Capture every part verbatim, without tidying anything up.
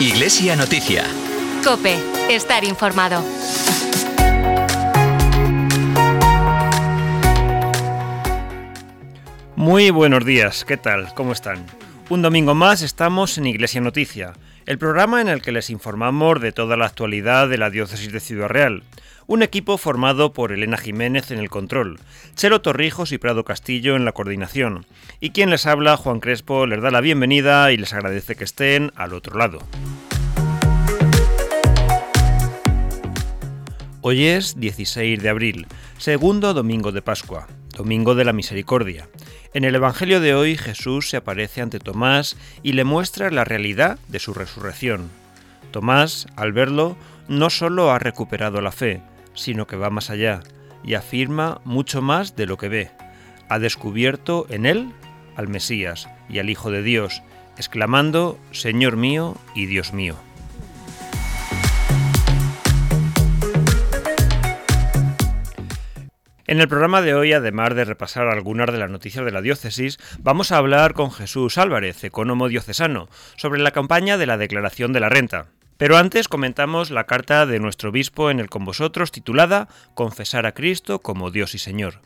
Iglesia Noticia. COPE. Estar informado. Muy buenos días, ¿qué tal? ¿Cómo están? Un domingo más estamos en Iglesia Noticia, el programa en el que les informamos de toda la actualidad de la diócesis de Ciudad Real. Un equipo formado por Elena Jiménez en el control, Chelo Torrijos y Prado Castillo en la coordinación. Y quien les habla, Juan Crespo, les da la bienvenida y les agradece que estén al otro lado. Hoy es dieciséis de abril, segundo domingo de Pascua, domingo de la Misericordia. En el Evangelio de hoy, Jesús se aparece ante Tomás y le muestra la realidad de su resurrección. Tomás, al verlo, no solo ha recuperado la fe, sino que va más allá y afirma mucho más de lo que ve. Ha descubierto en él al Mesías y al Hijo de Dios, exclamando: Señor mío y Dios mío. En el programa de hoy, además de repasar algunas de las noticias de la diócesis, vamos a hablar con Jesús Álvarez, ecónomo diocesano, sobre la campaña de la declaración de la renta. Pero antes comentamos la carta de nuestro obispo en el Con Vosotros, titulada Confesar a Cristo como Dios y Señor.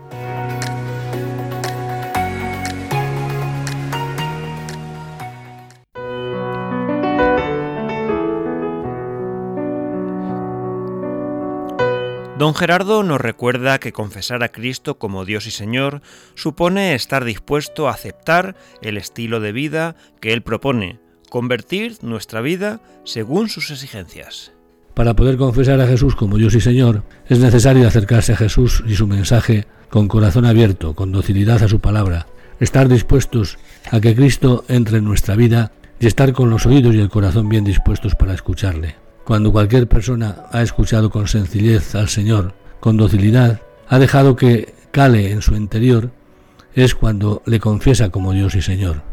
Don Gerardo nos recuerda que confesar a Cristo como Dios y Señor supone estar dispuesto a aceptar el estilo de vida que Él propone, convertir nuestra vida según sus exigencias. Para poder confesar a Jesús como Dios y Señor, es necesario acercarse a Jesús y su mensaje con corazón abierto, con docilidad a su palabra, estar dispuestos a que Cristo entre en nuestra vida y estar con los oídos y el corazón bien dispuestos para escucharle. Cuando cualquier persona ha escuchado con sencillez al Señor, con docilidad, ha dejado que cale en su interior, es cuando le confiesa como Dios y Señor.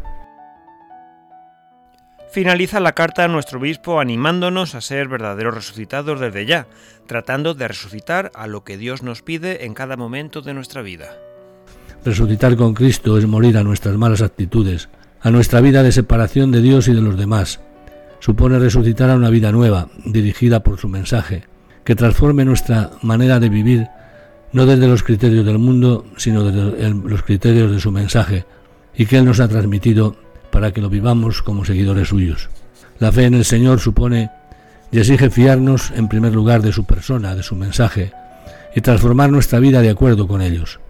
Finaliza la carta a nuestro obispo animándonos a ser verdaderos resucitados desde ya, tratando de resucitar a lo que Dios nos pide en cada momento de nuestra vida. Resucitar con Cristo es morir a nuestras malas actitudes, a nuestra vida de separación de Dios y de los demás. Supone resucitar a una vida nueva, dirigida por su mensaje, que transforme nuestra manera de vivir, no desde los criterios del mundo, sino desde los criterios de su mensaje, y que Él nos ha transmitido para que lo vivamos como seguidores suyos. La fe en el Señor supone y exige fiarnos en primer lugar de su persona, de su mensaje, y transformar nuestra vida de acuerdo con ellos.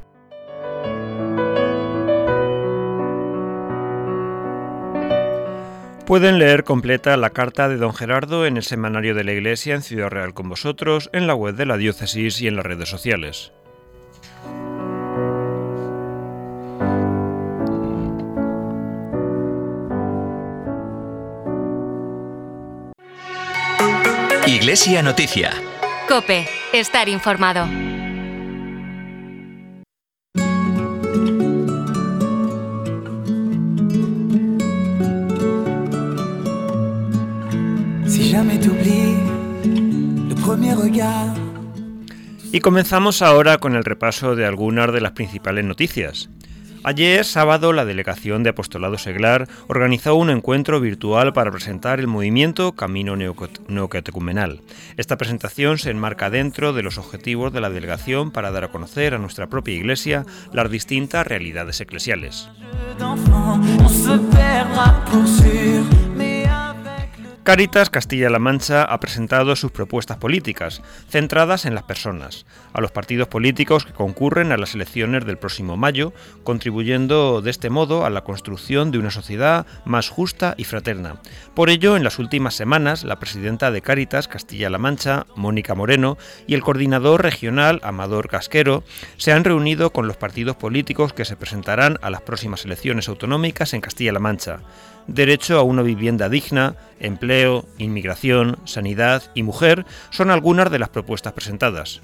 Pueden leer completa la carta de don Gerardo en el Semanario de la Iglesia en Ciudad Real con Vosotros, en la web de la diócesis y en las redes sociales. Iglesia Noticia. COPE. Estar informado. Y comenzamos ahora con el repaso de algunas de las principales noticias. Ayer, sábado, la Delegación de Apostolado Seglar organizó un encuentro virtual para presentar el movimiento Camino Neocatecumenal. Esta presentación se enmarca dentro de los objetivos de la Delegación para dar a conocer a nuestra propia Iglesia las distintas realidades eclesiales. Cáritas Castilla-La Mancha ha presentado sus propuestas políticas, centradas en las personas, a los partidos políticos que concurren a las elecciones del próximo mayo, contribuyendo de este modo a la construcción de una sociedad más justa y fraterna. Por ello, en las últimas semanas, la presidenta de Cáritas Castilla-La Mancha, Mónica Moreno, y el coordinador regional, Amador Casquero, se han reunido con los partidos políticos que se presentarán a las próximas elecciones autonómicas en Castilla-La Mancha. Derecho a una vivienda digna, empleo, inmigración, sanidad y mujer son algunas de las propuestas presentadas.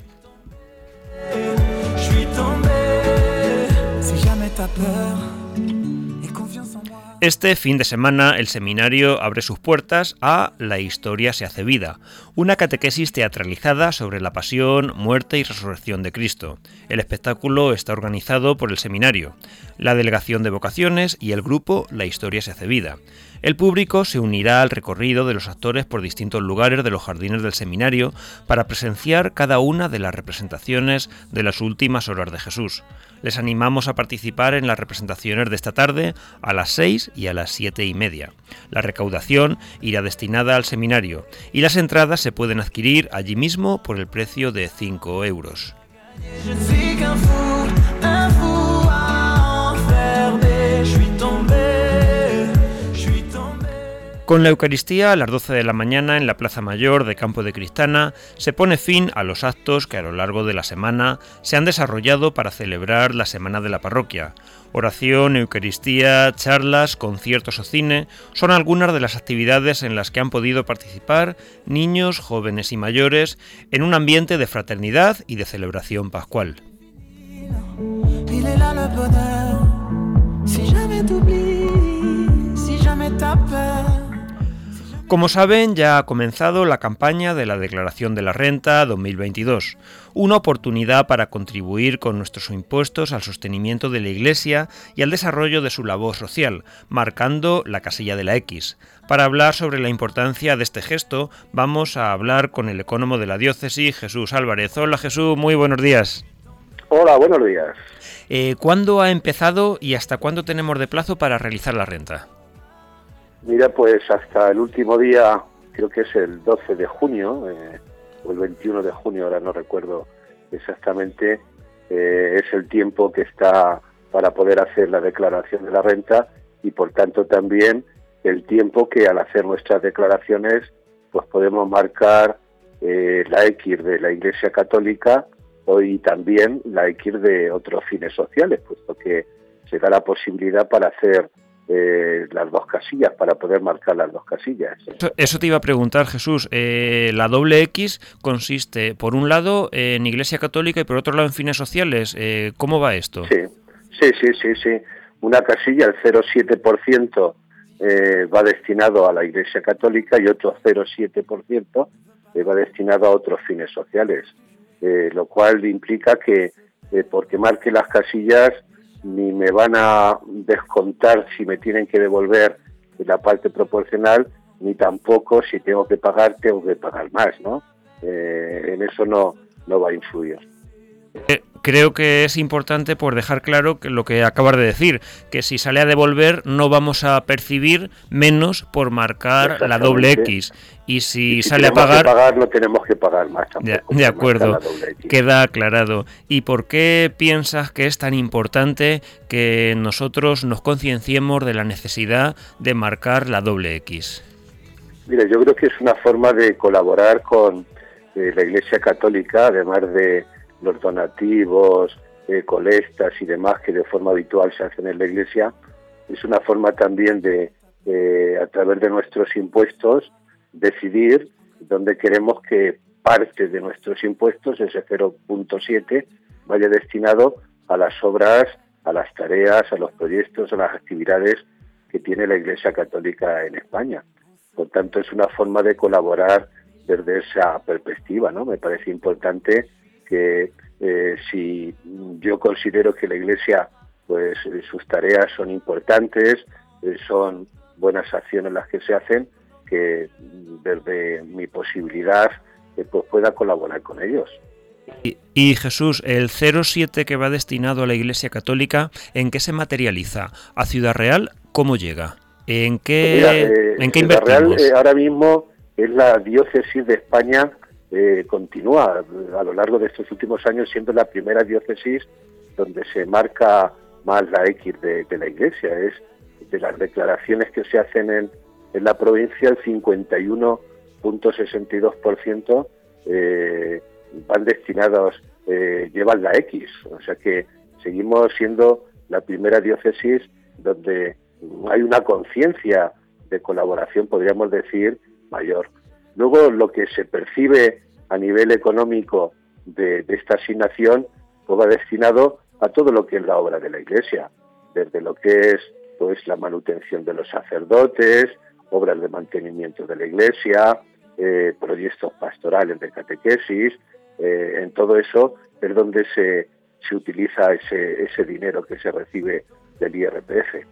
Este fin de semana el seminario abre sus puertas a La historia se hace vida, una catequesis teatralizada sobre la pasión, muerte y resurrección de Cristo. El espectáculo está organizado por el seminario, la Delegación de Vocaciones y el grupo La historia se hace vida. El público se unirá al recorrido de los actores por distintos lugares de los jardines del seminario para presenciar cada una de las representaciones de las últimas horas de Jesús. Les animamos a participar en las representaciones de esta tarde a las seis y a las siete y media. La recaudación irá destinada al seminario y las entradas se pueden adquirir allí mismo por el precio de cinco euros. Con la Eucaristía a las doce de la mañana en la Plaza Mayor de Campo de Cristana se pone fin a los actos que a lo largo de la semana se han desarrollado para celebrar la Semana de la Parroquia. Oración, Eucaristía, charlas, conciertos o cine son algunas de las actividades en las que han podido participar niños, jóvenes y mayores en un ambiente de fraternidad y de celebración pascual. Como saben, ya ha comenzado la campaña de la Declaración de la Renta dos mil veintidós, una oportunidad para contribuir con nuestros impuestos al sostenimiento de la Iglesia y al desarrollo de su labor social, marcando la casilla de la X. Para hablar sobre la importancia de este gesto, vamos a hablar con el ecónomo de la diócesis, Jesús Álvarez. Hola Jesús, muy buenos días. Hola, buenos días. Eh, ¿Cuándo ha empezado y hasta cuándo tenemos de plazo para realizar la renta? Mira, pues hasta el último día, creo que es el doce de junio, eh, o el veintiuno de junio, ahora no recuerdo exactamente, eh, es el tiempo que está para poder hacer la declaración de la renta y por tanto también el tiempo que al hacer nuestras declaraciones pues podemos marcar eh, la X de la Iglesia Católica y también la X de otros fines sociales, puesto que se da la posibilidad para hacer Eh, las dos casillas, para poder marcar las dos casillas. Eso, eso te iba a preguntar, Jesús. Eh, la doble X consiste, por un lado, en Iglesia Católica y por otro lado en fines sociales. Eh, ¿Cómo va esto? Sí, sí, sí, sí, sí. Una casilla, el cero coma siete por ciento eh, va destinado a la Iglesia Católica y otro cero coma siete por ciento eh, va destinado a otros fines sociales, eh, lo cual implica que eh, porque marque las casillas ni me van a descontar si me tienen que devolver la parte proporcional, ni tampoco si tengo que pagar, tengo que pagar más, ¿no? Eh, en eso no, no va a influir. Eh, creo que es importante por dejar claro que lo que acabas de decir, que si sale a devolver no vamos a percibir menos por marcar la doble X. Y si, y si sale a pagar... Que pagar, no tenemos que pagar más tampoco. De, de acuerdo, queda aclarado. ¿Y por qué piensas que es tan importante que nosotros nos concienciemos de la necesidad de marcar la doble X? Mira, yo creo que es una forma de colaborar con eh, la Iglesia Católica, además de los donativos, eh, colectas y demás que de forma habitual se hacen en la Iglesia. Es una forma también de, eh, a través de nuestros impuestos, decidir dónde queremos que parte de nuestros impuestos, ese cero coma siete, vaya destinado a las obras, a las tareas, a los proyectos, a las actividades que tiene la Iglesia Católica en España. Por tanto, es una forma de colaborar desde esa perspectiva, ¿no? Me parece importante que eh, si yo considero que la Iglesia, pues sus tareas son importantes, eh, son buenas acciones las que se hacen, que desde mi posibilidad eh, pues pueda colaborar con ellos. Y, y Jesús, el cero coma siete que va destinado a la Iglesia Católica, ¿en qué se materializa? ¿A Ciudad Real cómo llega? ¿En qué, Mira, eh, ¿en qué Ciudad invertimos? Real eh, ahora mismo es la diócesis de España, eh, continúa a lo largo de estos últimos años siendo la primera diócesis donde se marca más la X de, de la Iglesia. Es de las declaraciones que se hacen en, en la provincia, el cincuenta y uno coma sesenta y dos por ciento eh, van destinados, eh, llevan la X, o sea que seguimos siendo la primera diócesis donde hay una conciencia de colaboración, podríamos decir, mayor. Luego, lo que se percibe a nivel económico de, de esta asignación pues va destinado a todo lo que es la obra de la Iglesia, desde lo que es pues la manutención de los sacerdotes, obras de mantenimiento de la iglesia, eh, proyectos pastorales de catequesis. Eh, en todo eso es donde se, se utiliza ese, ese dinero que se recibe del I R P F.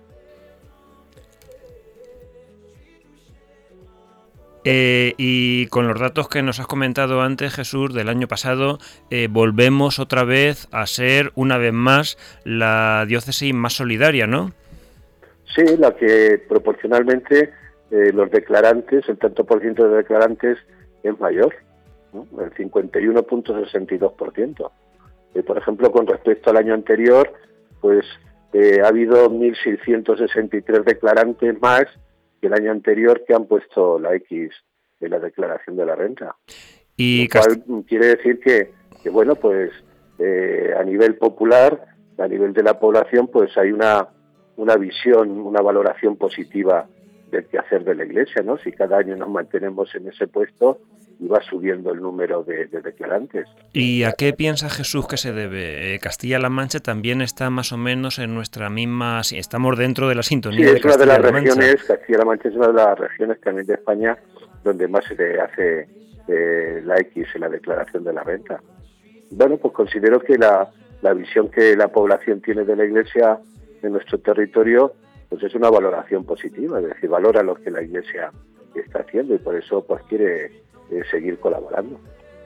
Eh, y con los datos que nos has comentado antes, Jesús, del año pasado, eh, volvemos otra vez a ser, una vez más, la diócesis más solidaria, ¿no? Sí, la que proporcionalmente eh, los declarantes, el tanto por ciento de declarantes es mayor, ¿no? El cincuenta y uno punto sesenta y dos por ciento. Eh, por ejemplo, con respecto al año anterior, pues eh, ha habido mil seiscientos sesenta y tres declarantes más que el año anterior que han puesto la X en la declaración de la renta. Y lo cual Cast... quiere decir que, que bueno, pues eh, a nivel popular, a nivel de la población, pues hay una una visión, una valoración positiva del quehacer de la Iglesia, ¿no? Si cada año nos mantenemos en ese puesto y va subiendo el número de, de declarantes. ¿Y a qué piensa Jesús que se debe? Castilla-La Mancha también está más o menos en nuestra misma... Estamos dentro de la sintonía sí, de Castilla-La Mancha. Sí, es una de las regiones, Castilla-La Mancha es una de las regiones también de España donde más se le hace eh, la X en la declaración de la renta. Bueno, pues considero que la, la visión que la población tiene de la Iglesia en nuestro territorio, pues es una valoración positiva, es decir, valora lo que la Iglesia está haciendo y por eso pues quiere eh, seguir colaborando.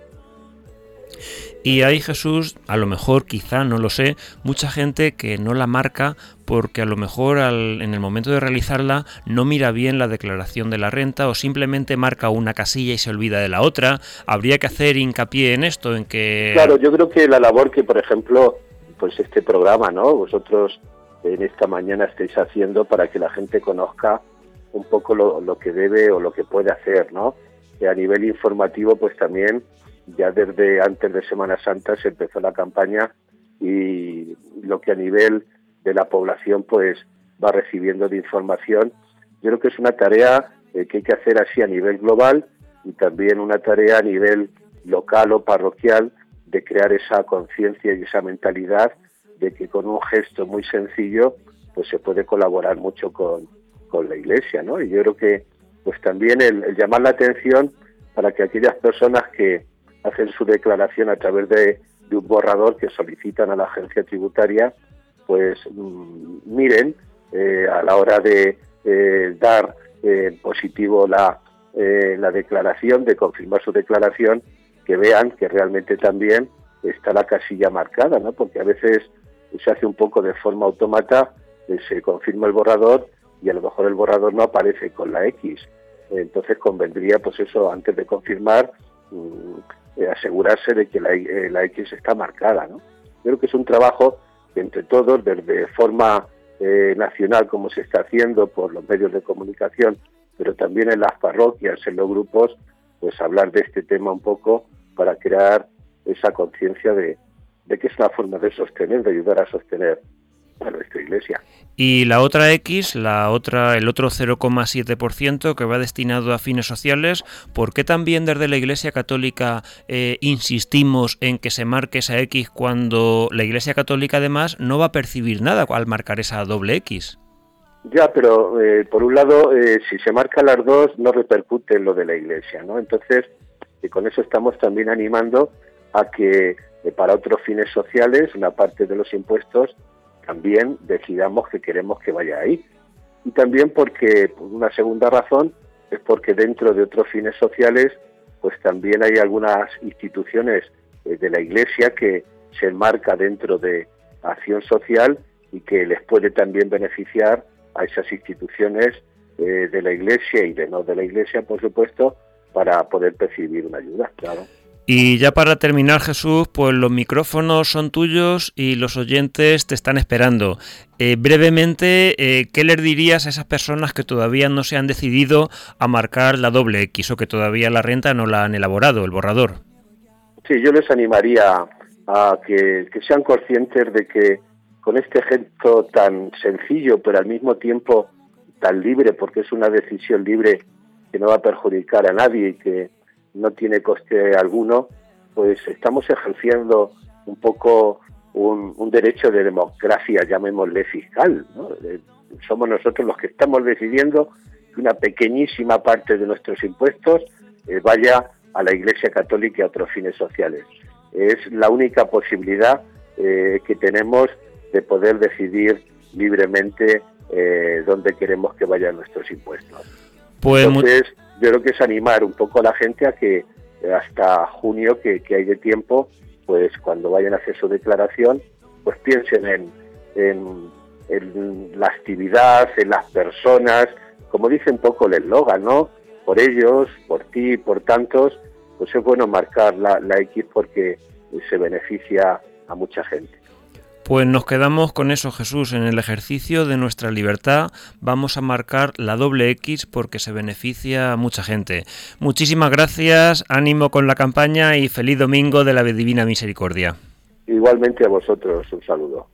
Y hay, Jesús, a lo mejor, quizá, no lo sé, mucha gente que no la marca porque a lo mejor al, en el momento de realizarla no mira bien la declaración de la renta o simplemente marca una casilla y se olvida de la otra. Habría que hacer hincapié en esto, en que... Claro, yo creo que la labor que, por ejemplo, pues este programa, ¿no? Vosotros en esta mañana estáis haciendo para que la gente conozca un poco lo, lo que debe o lo que puede hacer, ¿no? Y a nivel informativo, pues también ya desde antes de Semana Santa se empezó la campaña y lo que a nivel de la población pues va recibiendo de información. Yo creo que es una tarea eh, que hay que hacer así a nivel global y también una tarea a nivel local o parroquial de crear esa conciencia y esa mentalidad de que con un gesto muy sencillo pues se puede colaborar mucho con, con la Iglesia, ¿no? Y yo creo que pues también el, el llamar la atención para que aquellas personas que hacen su declaración a través de, de un borrador que solicitan a la agencia tributaria, pues mmm, miren eh, a la hora de eh, dar eh, positivo la, eh, la declaración, de confirmar su declaración, que vean que realmente también está la casilla marcada, ¿no? Porque a veces se hace un poco de forma autómata, eh, se confirma el borrador y a lo mejor el borrador no aparece con la X. Entonces convendría, pues eso, antes de confirmar, mm, eh, asegurarse de que la, eh, la X está marcada, ¿no? Creo que es un trabajo que entre todos, desde forma eh, nacional, como se está haciendo por los medios de comunicación, pero también en las parroquias, en los grupos, pues hablar de este tema un poco para crear esa conciencia de, de que es una forma de sostener, de ayudar a sostener a nuestra Iglesia. Y la otra X, la otra, el otro cero coma siete por ciento que va destinado a fines sociales, ¿por qué también desde la Iglesia Católica eh, insistimos en que se marque esa X cuando la Iglesia Católica además no va a percibir nada al marcar esa doble X? Ya, pero eh, por un lado, eh, si se marcan las dos, no repercute en lo de la Iglesia, ¿no? Entonces, eh, con eso estamos también animando a que eh, para otros fines sociales, una parte de los impuestos, también decidamos que queremos que vaya ahí. Y también porque, por una segunda razón, es porque dentro de otros fines sociales, pues también hay algunas instituciones eh, de la Iglesia que se enmarca dentro de acción social y que les puede también beneficiar a esas instituciones eh, de la Iglesia y de no de la Iglesia, por supuesto, para poder percibir una ayuda, claro. Y ya para terminar, Jesús, pues los micrófonos son tuyos y los oyentes te están esperando. Eh, brevemente, eh, ¿qué les dirías a esas personas que todavía no se han decidido a marcar la doble X o que todavía la renta no la han elaborado, el borrador? Sí, yo les animaría a que, que sean conscientes de que con este gesto tan sencillo, pero al mismo tiempo tan libre, porque es una decisión libre que no va a perjudicar a nadie y que no tiene coste alguno, pues estamos ejerciendo un poco un, un derecho de democracia, llamémosle fiscal, ¿no? somos nosotros los que estamos decidiendo que una pequeñísima parte de nuestros impuestos eh, vaya a la Iglesia Católica y a otros fines sociales. Es la única posibilidad eh, que tenemos de poder decidir libremente eh, dónde queremos que vayan nuestros impuestos. Pues Entonces, yo creo que es animar un poco a la gente a que eh, hasta junio, que, que hay de tiempo, pues cuando vayan a hacer su declaración, pues piensen en, en, en la actividad, en las personas, como dice un poco el eslogan, ¿no? Por ellos, por ti, por tantos, pues es bueno marcar la, la X porque se beneficia a mucha gente. Pues nos quedamos con eso, Jesús. En el ejercicio de nuestra libertad vamos a marcar la doble X porque se beneficia a mucha gente. Muchísimas gracias, ánimo con la campaña y feliz domingo de la Divina Misericordia. Igualmente a vosotros, un saludo.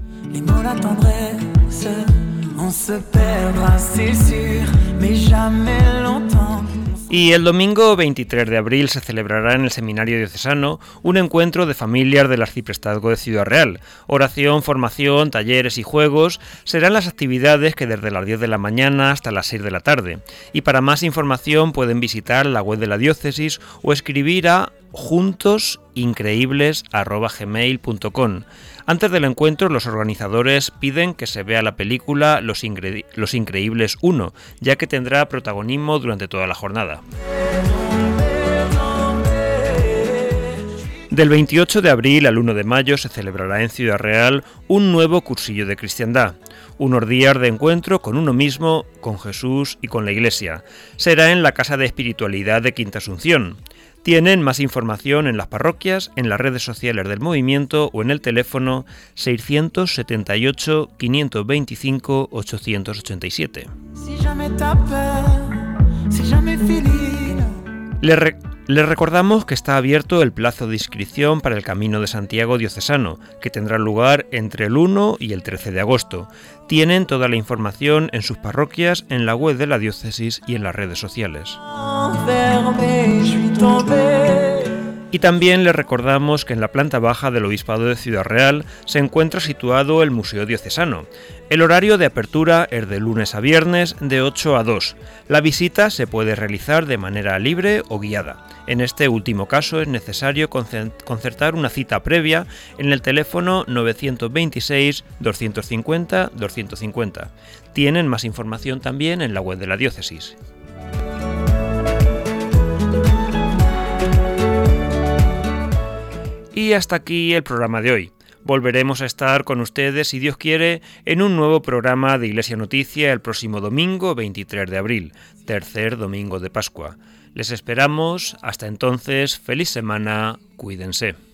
Y el domingo veintitrés de abril se celebrará en el Seminario Diocesano un encuentro de familias del Arciprestazgo de Ciudad Real. Oración, formación, talleres y juegos serán las actividades que desde las diez de la mañana hasta las seis de la tarde. Y para más información pueden visitar la web de la diócesis o escribir a juntosincreíbles arroba gmail punto com. Antes del encuentro, los organizadores piden que se vea la película Los, Incre- Los Increíbles uno, ya que tendrá protagonismo durante toda la jornada. Del veintiocho de abril al uno de mayo se celebrará en Ciudad Real un nuevo cursillo de cristiandad, unos días de encuentro con uno mismo, con Jesús y con la Iglesia. Será en la Casa de Espiritualidad de Quinta Asunción. Tienen más información en las parroquias, en las redes sociales del movimiento o en el teléfono seiscientos setenta y ocho, quinientos veinticinco, ochocientos ochenta y siete. Les, re- les recordamos que está abierto el plazo de inscripción para el Camino de Santiago diocesano, que tendrá lugar entre el uno y el trece de agosto. Tienen toda la información en sus parroquias, en la web de la diócesis y en las redes sociales. Y también les recordamos que en la planta baja del Obispado de Ciudad Real se encuentra situado el Museo Diocesano. El horario de apertura es de lunes a viernes de ocho a dos. La visita se puede realizar de manera libre o guiada. En este último caso es necesario concertar una cita previa en el teléfono novecientos veintiséis, doscientos cincuenta, doscientos cincuenta. Tienen más información también en la web de la diócesis. Y hasta aquí el programa de hoy. Volveremos a estar con ustedes, si Dios quiere, en un nuevo programa de Iglesia Noticia el próximo domingo veintitrés de abril, tercer domingo de Pascua. Les esperamos. Hasta entonces, feliz semana, cuídense.